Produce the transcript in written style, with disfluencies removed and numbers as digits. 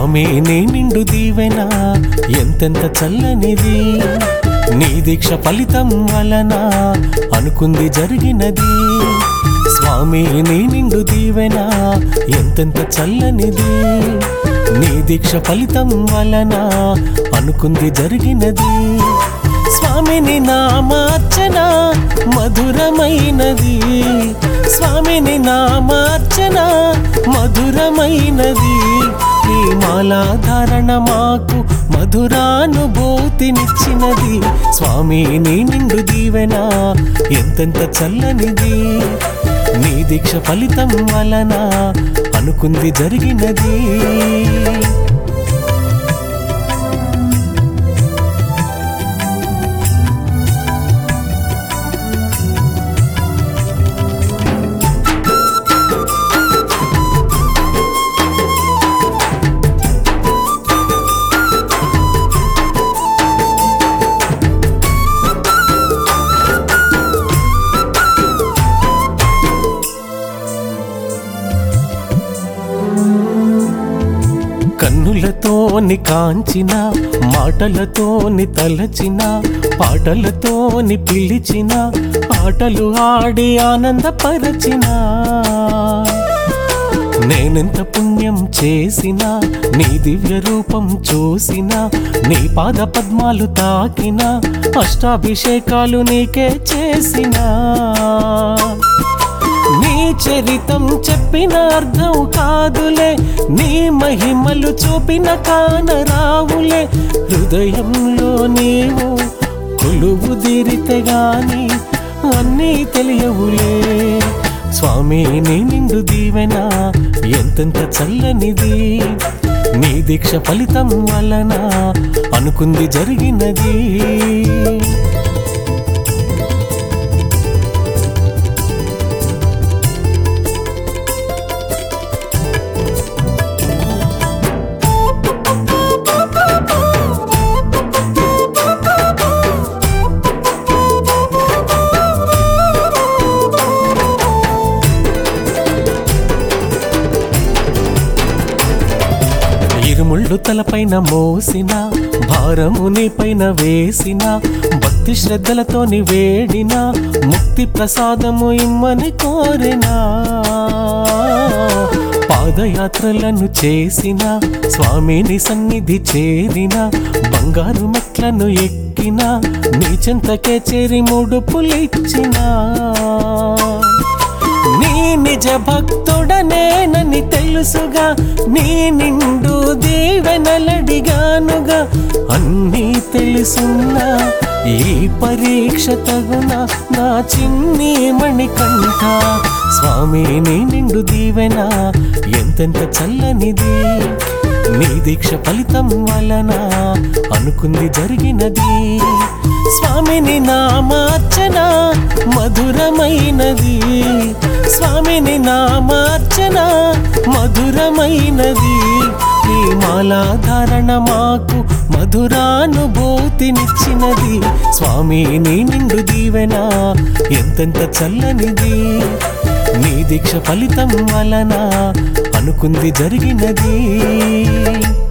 స్వామి నీ నిండు దీవెన ఎంతెంత చల్లనిది, నీ దీక్ష ఫలితం వలన అనుకుంది జరిగినది. స్వామి నీ నిండు దీవెన ఎంతెంత చల్లనిది, నీ దీక్ష ఫలితం వలన అనుకుంది జరిగినది. స్వామిని నామార్చన మధురమైనది, స్వామిని నామార్చన మధురమైనది. ఈ మాలాధారణ మాకు మధురానుభూతినిచ్చినది. స్వామి నీ నిండు దీవెన ఎంతెంత చల్లనిది, నీ దీక్ష ఫలితం వలన అనుకుంది జరిగినది. కన్నులతోని కాంచిన, మాటలతోని తలచిన, పాటలతోని పిలిచిన, ఆటలు ఆడి ఆనందపరచిన. నేనెంత పుణ్యం చేసిన, నీ దివ్య రూపం చూసిన, నీ పాద పద్మాలు తాకిన, అష్టాభిషేకాలు నీకే చేసిన. నీ చరితం చెప్పిన అర్థం కాదులే, నీ మహిమలు చూపిన కానరావులే. హృదయంలో నీవు కొలువు తీరితే గాని అన్నీ తెలియవులే. స్వామి నీ నిండు దీవెన ఎంతెంత చల్లనిది, నీ దీక్ష ఫలితం వలన అనుకుంది జరిగినది. ముళ్ళు తలపైన మోసిన, భారము నీ పైన వేసిన, భక్తి శ్రద్ధలతోని వేడిన, ముక్తి ప్రసాదము ఇమ్మని కోరిన. పాదయాత్రలను చేసిన, స్వామిని సన్నిధి చేరిన, బంగారు మెట్లను ఎక్కిన, నీ చెంతకే చేరి ముడుపులిచ్చిన. నీ నిజ భక్తుడనేనని తెలుసుగా, నీ నిండు దీవెనలడిగానుగా. అన్నీ తెలుసున్నా ఈ పరీక్ష తగున నా చిన్ని మణికంఠ. స్వామి నీ నిండు దీవెన ఎంతెంత చల్లనిది, నీ దీక్ష ఫలితం వలన అనుకుంది జరిగినది. స్వామిని నామార్చన మధురమైనది, స్వామిని నామార్చన మధురమైనది. ఈ మాలాధారణ మాకు మధురానుభూతినిచ్చినది. స్వామి నీ నిండు దీవెన ఎంతెంత చల్లనిది, నీ దీక్ష ఫలితం వలన అనుకుంది జరిగినది.